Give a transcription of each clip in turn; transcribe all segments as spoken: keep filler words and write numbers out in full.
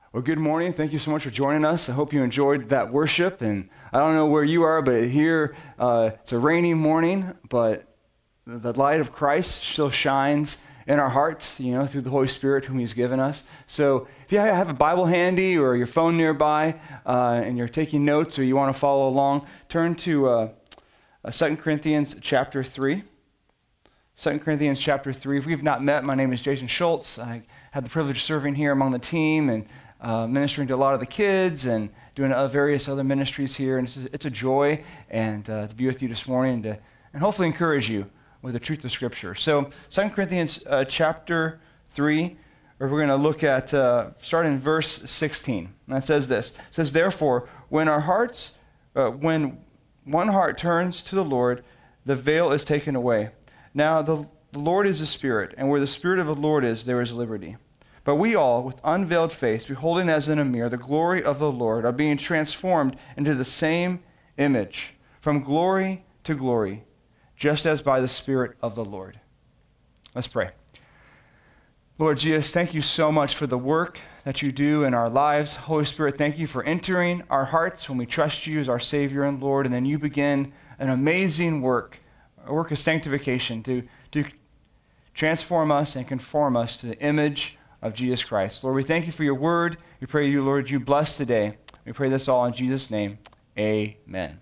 Well, good morning. Thank you so much for joining us. I hope you enjoyed that worship. And I don't know where you are, but here uh, it's a rainy morning, but the light of Christ still shines in our hearts, you know, through the Holy Spirit whom He's given us. So if you have a Bible handy or your phone nearby uh, and you're taking notes or you want to follow along, turn to uh, uh, Second Corinthians chapter three. Second Corinthians chapter three. If we've not met, my name is Jason Schultz. I had the privilege of serving here among the team and uh, ministering to a lot of the kids and doing uh, various other ministries here. And it's, it's a joy and uh, to be with you this morning and, to, and hopefully encourage you with the truth of Scripture. So Second Corinthians uh, chapter three, we're going to look at, uh, start in verse sixteen. And it says this. It says, therefore, when our hearts, uh, when one heart turns to the Lord, the veil is taken away. Now the, the Lord is the Spirit, and where the Spirit of the Lord is, there is liberty. But we all, with unveiled face, beholding as in a mirror the glory of the Lord, are being transformed into the same image, from glory to glory, just as by the Spirit of the Lord. Let's pray. Lord Jesus, thank you so much for the work that you do in our lives. Holy Spirit, thank you for entering our hearts when we trust you as our Savior and Lord, and then you begin an amazing work, a work of sanctification to, to transform us and conform us to the image of Jesus Christ. Lord, we thank you for your word. We pray you, Lord, you bless today. We pray this all in Jesus' name. Amen.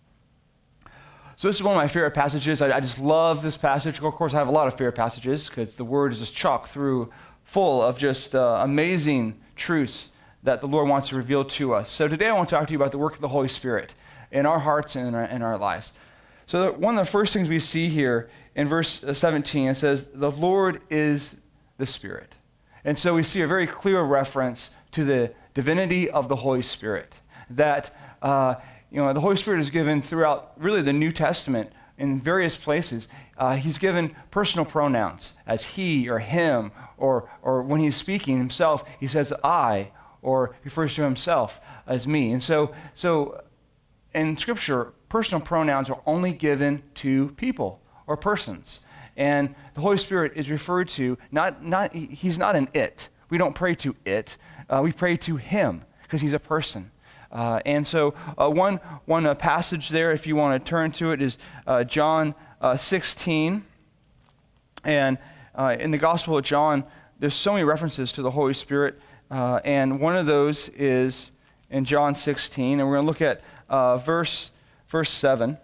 So this is one of my favorite passages. I, I just love this passage. Of course, I have a lot of favorite passages because the word is just chock through full of just uh, amazing truths that the Lord wants to reveal to us. So today I want to talk to you about the work of the Holy Spirit in our hearts and in our, in our lives. So the, one of the first things we see here in verse seventeen, it says, the Lord is the Spirit. And so we see a very clear reference to the divinity of the Holy Spirit, that uh, you know, the Holy Spirit is given throughout really the New Testament in various places. Uh, he's given personal pronouns as he or him, or or when he's speaking himself, he says I, or refers to himself as me. And so, so in Scripture, personal pronouns are only given to people or persons. And the Holy Spirit is referred to, not, not he's not an it. We don't pray to it. Uh, we pray to him because he's a person. Uh, and so uh, one, one uh, passage there, if you want to turn to it, is uh, John uh, sixteen. And uh, in the Gospel of John, there's so many references to the Holy Spirit. Uh, and one of those is in John sixteen. And we're going to look at uh, verse, verse seven.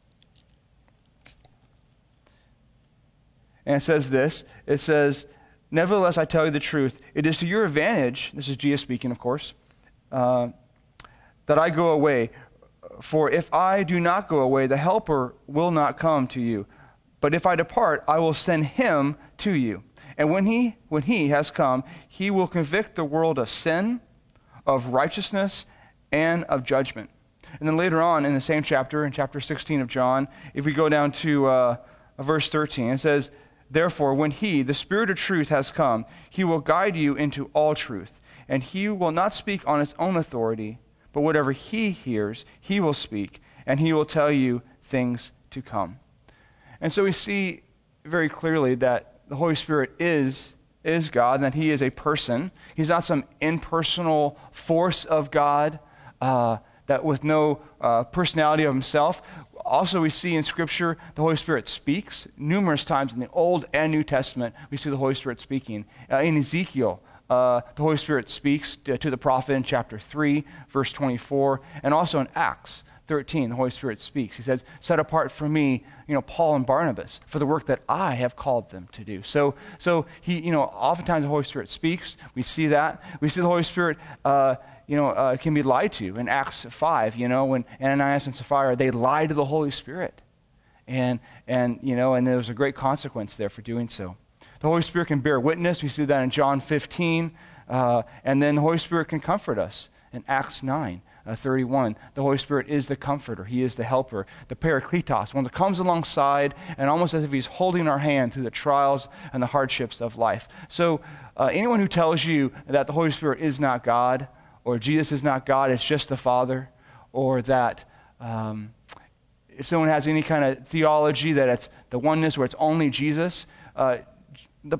And it says this. It says, nevertheless, I tell you the truth. It is to your advantage, this is Jesus speaking, of course, uh, that I go away. For if I do not go away, the Helper will not come to you. But if I depart, I will send him to you. And when he, when he has come, he will convict the world of sin, of righteousness, and of judgment. And then later on in the same chapter, in chapter sixteen of John, if we go down to uh, verse thirteen, it says, therefore, when he, the Spirit of truth, has come, he will guide you into all truth. And he will not speak on his own authority, but whatever he hears, he will speak, and he will tell you things to come. And so we see very clearly that the Holy Spirit is, is God, and that he is a person. He's not some impersonal force of God uh, that with no uh, personality of himself. Also, we see in Scripture the Holy Spirit speaks. Numerous times in the Old and New Testament, we see the Holy Spirit speaking. Uh, in Ezekiel, uh, the Holy Spirit speaks to, to the prophet in chapter three, verse twenty-four. And also in Acts thirteen, the Holy Spirit speaks. He says, set apart for me, you know, Paul and Barnabas for the work that I have called them to do. So, so he, you know, oftentimes the Holy Spirit speaks. We see that. We see the Holy Spirit, uh, you know, uh, can be lied to. In Acts five, you know, when Ananias and Sapphira, they lied to the Holy Spirit. And, and you know, and there was a great consequence there for doing so. The Holy Spirit can bear witness. We see that in John fifteen. Uh, and then the Holy Spirit can comfort us in Acts nine. Uh, thirty-one, the Holy Spirit is the comforter. He is the helper, the parakletos, one that comes alongside and almost as if he's holding our hand through the trials and the hardships of life. So uh, anyone who tells you that the Holy Spirit is not God, or Jesus is not God, it's just the Father, or that um, if someone has any kind of theology that it's the oneness where it's only Jesus, uh, the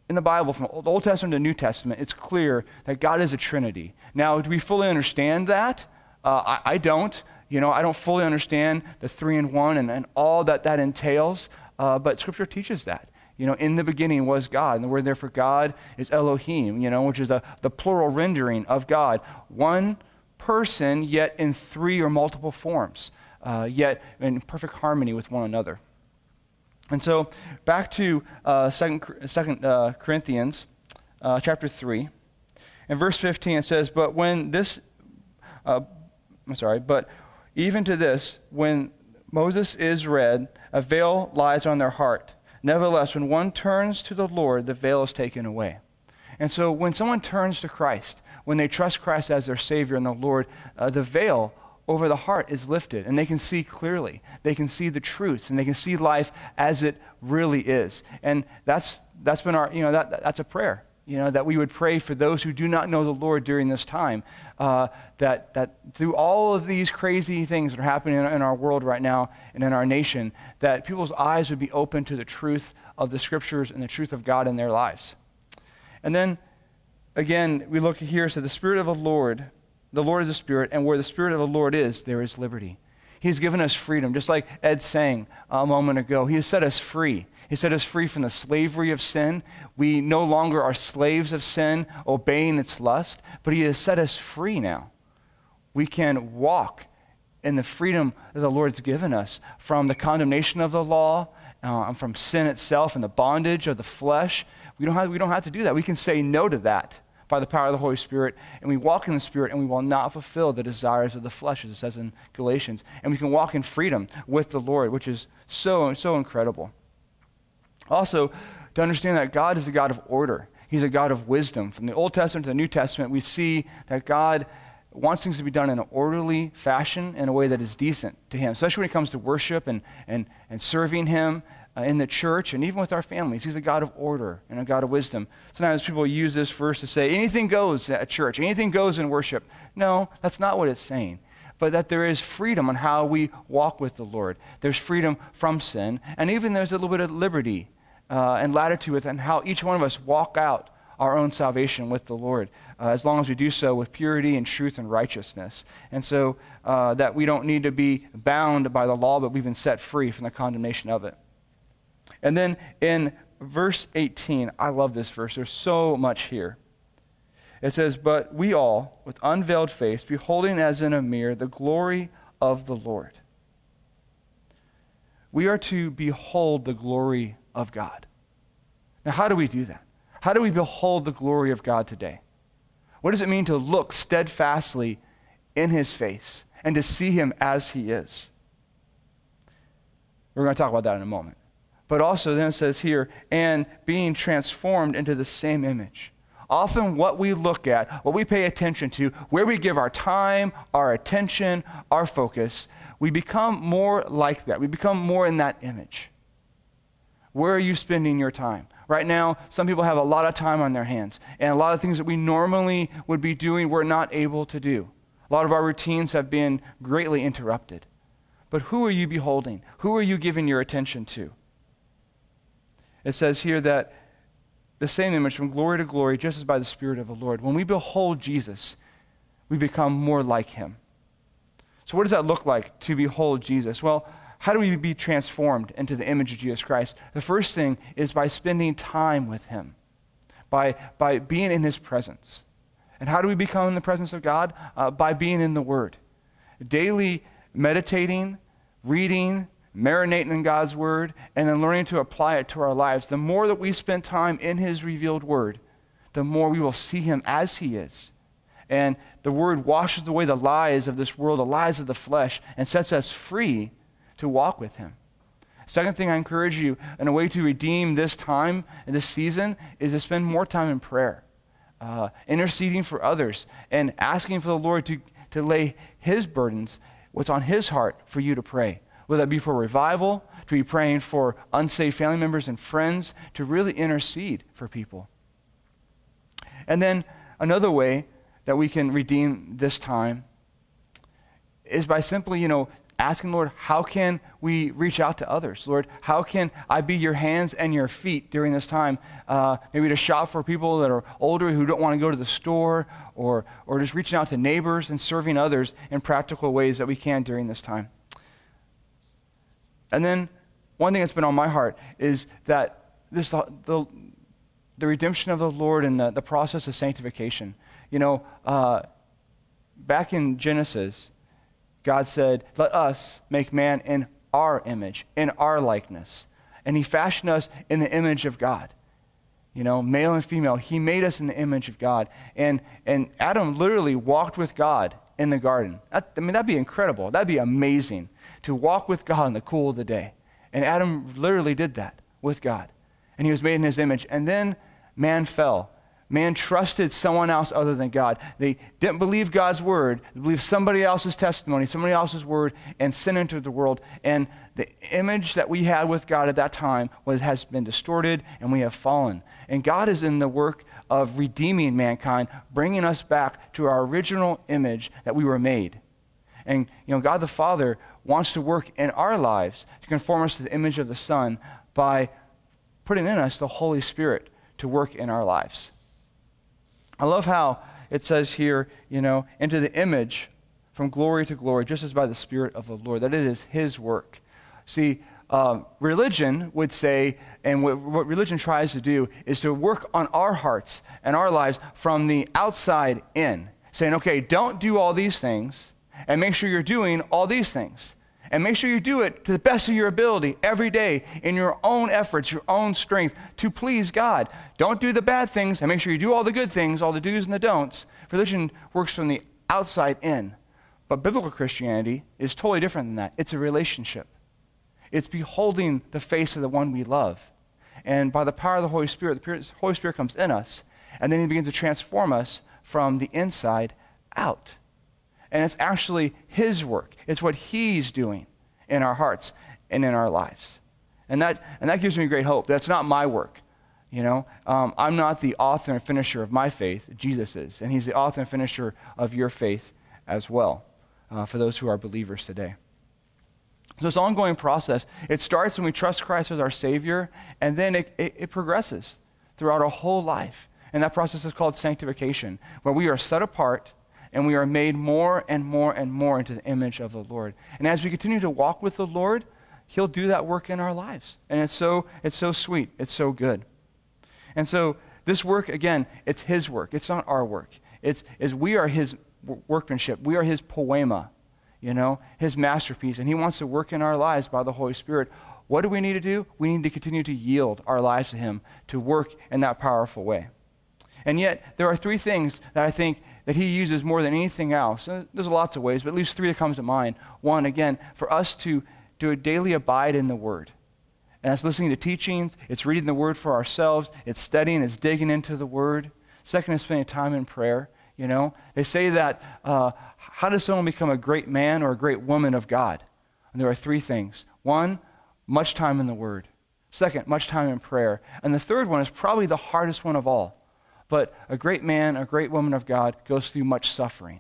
in the Bible, from the Old Testament to the New Testament, it's clear that God is a Trinity. Now, do we fully understand that? Uh, I, I don't. You know, I don't fully understand the three in one and, and all that that entails, uh, but Scripture teaches that. You know, in the beginning was God, and the word there for God is Elohim, you know, which is a, the plural rendering of God. One person, yet in three or multiple forms, uh, yet in perfect harmony with one another. And so, back to uh, Second, Second uh, Corinthians, uh, chapter three, in verse fifteen, it says, "But when this, uh, I'm sorry, but even to this, when Moses is read, a veil lies on their heart. Nevertheless, when one turns to the Lord, the veil is taken away." And so, when someone turns to Christ, when they trust Christ as their Savior and the Lord, uh, the veil over the heart is lifted, and they can see clearly. They can see the truth, and they can see life as it really is. And that's that's been our, you know, that that's a prayer, you know, that we would pray for those who do not know the Lord during this time, uh, that that through all of these crazy things that are happening in, in our world right now and in our nation, that people's eyes would be open to the truth of the Scriptures and the truth of God in their lives. And then, again, we look here, so the Spirit of the Lord, the Lord is the Spirit, and where the Spirit of the Lord is, there is liberty. He's given us freedom, just like Ed sang a moment ago. He has set us free. He set us free from the slavery of sin. We no longer are slaves of sin, obeying its lust, but he has set us free now. We can walk in the freedom that the Lord's given us from the condemnation of the law, uh, from sin itself and the bondage of the flesh. We don't have, we don't have to do that. We can say no to that by the power of the Holy Spirit, and we walk in the Spirit, and we will not fulfill the desires of the flesh, as it says in Galatians. And we can walk in freedom with the Lord, which is so, so incredible. Also, to understand that God is a God of order. He's a God of wisdom. From the Old Testament to the New Testament, we see that God wants things to be done in an orderly fashion, in a way that is decent to him, especially when it comes to worship and, and, and serving him uh, in the church and even with our families. He's a God of order and a God of wisdom. Sometimes people use this verse to say, anything goes at church, anything goes in worship. No, that's not what it's saying. But that there is freedom on how we walk with the Lord. There's freedom from sin, and even there's a little bit of liberty uh, and latitude within how each one of us walk out our own salvation with the Lord, uh, as long as we do so with purity and truth and righteousness. And so uh, that we don't need to be bound by the law, but we've been set free from the condemnation of it. And then in verse eighteen, I love this verse. There's so much here. It says, "But we all, with unveiled face, beholding as in a mirror the glory of the Lord." We are to behold the glory of God. Now, how do we do that? How do we behold the glory of God today? What does it mean to look steadfastly in his face and to see him as he is? We're going to talk about that in a moment. But also then it says here, and being transformed into the same image. Often what we look at, what we pay attention to, where we give our time, our attention, our focus, we become more like that. We become more in that image. Where are you spending your time? Right now, some people have a lot of time on their hands, and a lot of things that we normally would be doing, we're not able to do. A lot of our routines have been greatly interrupted. But who are you beholding? Who are you giving your attention to? It says here that the same image from glory to glory, just as by the Spirit of the Lord. When we behold Jesus, we become more like him. So what does that look like to behold Jesus? Well, how do we be transformed into the image of Jesus Christ? The first thing is by spending time with him, by, by being in his presence. And how do we become in the presence of God? Uh, by being in the Word. Daily meditating, reading, marinating in God's Word, and then learning to apply it to our lives. The more that we spend time in his revealed Word, the more we will see him as he is. And the Word washes away the lies of this world, the lies of the flesh, and sets us free to walk with him. Second thing I encourage you, in a way to redeem this time and this season, is to spend more time in prayer, uh, interceding for others, and asking for the Lord to, to lay his burdens, what's on his heart, for you to pray. Whether that be for revival, to be praying for unsaved family members and friends, to really intercede for people. And then another way that we can redeem this time is by simply, you know, asking, Lord, how can we reach out to others? Lord, how can I be your hands and your feet during this time? Uh, maybe to shop for people that are older who don't want to go to the store, or, or just reaching out to neighbors and serving others in practical ways that we can during this time. And then one thing that's been on my heart is that this the, the, the redemption of the Lord and the, the process of sanctification. You know, uh, back in Genesis, God said, let us make man in our image, in our likeness. And he fashioned us in the image of God. You know, male and female, he made us in the image of God. And and Adam literally walked with God in the garden. That, I mean, that'd be incredible. That'd be amazing to walk with God in the cool of the day. And Adam literally did that with God. And he was made in his image. And then man fell. Man trusted someone else other than God. They didn't believe God's word. They believed somebody else's testimony, somebody else's word, and sin entered the world. And the image that we had with God at that time was, has been distorted, and we have fallen. And God is in the work of redeeming mankind, bringing us back to our original image that we were made. And you know, God the Father wants to work in our lives to conform us to the image of the Son by putting in us the Holy Spirit to work in our lives. I love how it says here, you know, into the image from glory to glory, just as by the Spirit of the Lord, that it is his work. See, uh, religion would say, and what, what religion tries to do, is to work on our hearts and our lives from the outside in, saying, okay, don't do all these things, and make sure you're doing all these things. And make sure you do it to the best of your ability every day in your own efforts, your own strength to please God. Don't do the bad things, and make sure you do all the good things, all the do's and the don'ts. Religion works from the outside in. But biblical Christianity is totally different than that. It's a relationship. It's beholding the face of the one we love. And by the power of the Holy Spirit, the Holy Spirit comes in us, and then he begins to transform us from the inside out. And it's actually his work. It's what he's doing in our hearts and in our lives. And that and that gives me great hope. That's not my work. You know, um, I'm not the author and finisher of my faith. Jesus is. And he's the author and finisher of your faith as well, uh, for those who are believers today. So this ongoing process, it starts when we trust Christ as our Savior, and then it, it, it progresses throughout our whole life. And that process is called sanctification, where we are set apart and we are made more and more and more into the image of the Lord. And as we continue to walk with the Lord, he'll do that work in our lives. And it's so it's so sweet. It's so good. And so this work, again, it's his work. It's not our work. It's, it's we are his workmanship. We are his poema, you know, his masterpiece. And he wants to work in our lives by the Holy Spirit. What do we need to do? We need to continue to yield our lives to him to work in that powerful way. And yet, there are three things that I think that he uses more than anything else. And there's lots of ways, but at least three that comes to mind. One, again, for us to, to daily abide in the Word. And that's listening to teachings. It's reading the Word for ourselves. It's studying. It's digging into the Word. Second is spending time in prayer. You know, they say that, uh, how does someone become a great man or a great woman of God? And there are three things. One, much time in the Word. Second, much time in prayer. And the third one is probably the hardest one of all. But a great man, a great woman of God goes through much suffering.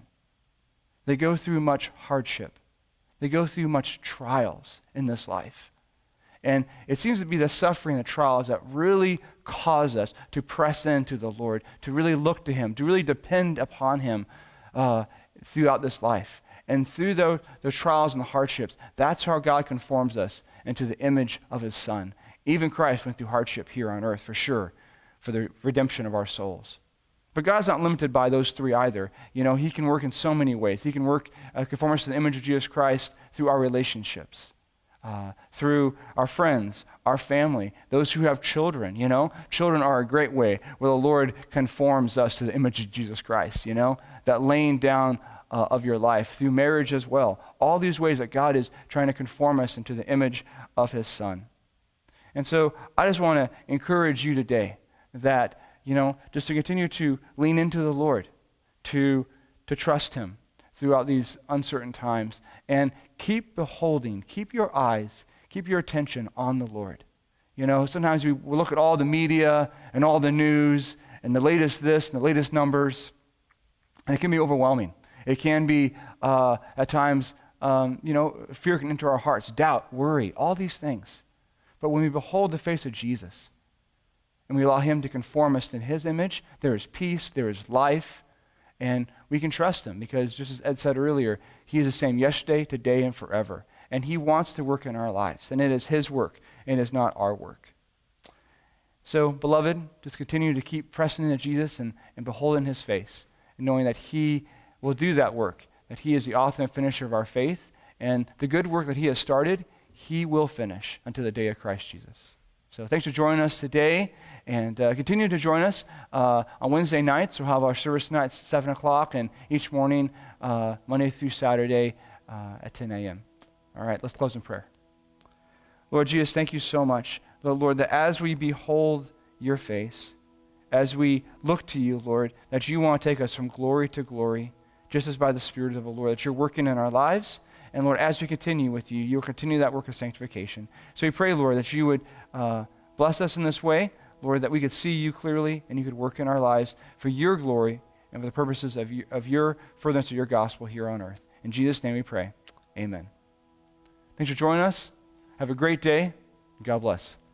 They go through much hardship. They go through much trials in this life. And it seems to be the suffering, the trials that really cause us to press into the Lord, to really look to him, to really depend upon him uh, throughout this life. And through the, the trials and the hardships, that's how God conforms us into the image of his Son. Even Christ went through hardship here on earth, for sure, for the redemption of our souls. But God's not limited by those three either. You know, he can work in so many ways. He can work, uh, conform us to the image of Jesus Christ through our relationships, uh, through our friends, our family, those who have children, you know. Children are a great way where the Lord conforms us to the image of Jesus Christ, you know, that laying down uh, of your life, through marriage as well. All these ways that God is trying to conform us into the image of his Son. And so I just want to encourage you today that, you know, just to continue to lean into the Lord, to, to trust him throughout these uncertain times, and keep beholding, keep your eyes, keep your attention on the Lord. You know, sometimes we look at all the media and all the news and the latest this and the latest numbers, and it can be overwhelming. It can be, uh, at times, um, you know, fear can enter our hearts, doubt, worry, all these things. But when we behold the face of Jesus and we allow him to conform us in his image, there is peace, there is life, and we can trust him because, just as Ed said earlier, he is the same yesterday, today, and forever. And he wants to work in our lives, and it is his work, and it is not our work. So, beloved, just continue to keep pressing into Jesus and, and beholding his face, and knowing that he will do that work, that he is the author and finisher of our faith, and the good work that he has started, he will finish until the day of Christ Jesus. So thanks for joining us today, and uh, continue to join us uh, on Wednesday nights. We'll have our service tonight at seven o'clock, and each morning, uh, Monday through Saturday uh, at ten a.m. All right, let's close in prayer. Lord Jesus, thank you so much, Lord, that as we behold your face, as we look to you, Lord, that you want to take us from glory to glory, just as by the Spirit of the Lord, that you're working in our lives. And Lord, as we continue with you, you'll continue that work of sanctification. So we pray, Lord, that you would uh, bless us in this way, Lord, that we could see you clearly and you could work in our lives for your glory and for the purposes of, you, of your furtherance of your gospel here on earth. In Jesus' name we pray. Amen. Thanks for joining us. Have a great day. God bless.